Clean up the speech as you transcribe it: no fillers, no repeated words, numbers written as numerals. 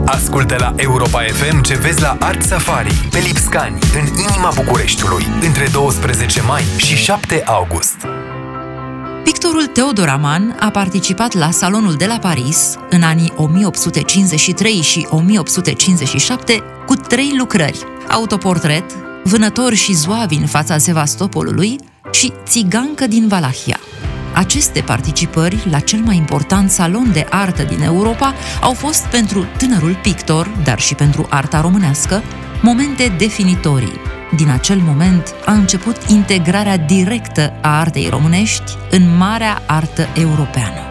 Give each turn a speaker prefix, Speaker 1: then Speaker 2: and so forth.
Speaker 1: Ascultă la Europa FM ce vezi la Art Safari, pe Lipscani, în inima Bucureștiului, între 12 mai și 7 august.
Speaker 2: Pictorul Teodor Aman a participat la Salonul de la Paris în anii 1853 și 1857 cu 3 lucrări: autoportret, Vânători și zoavi în fața Sevastopolului și Țigancă din Valahia. Aceste participări la cel mai important salon de artă din Europa au fost pentru tânărul pictor, dar și pentru arta românească, momente definitorii. Din acel moment a început integrarea directă a artei românești în marea artă europeană.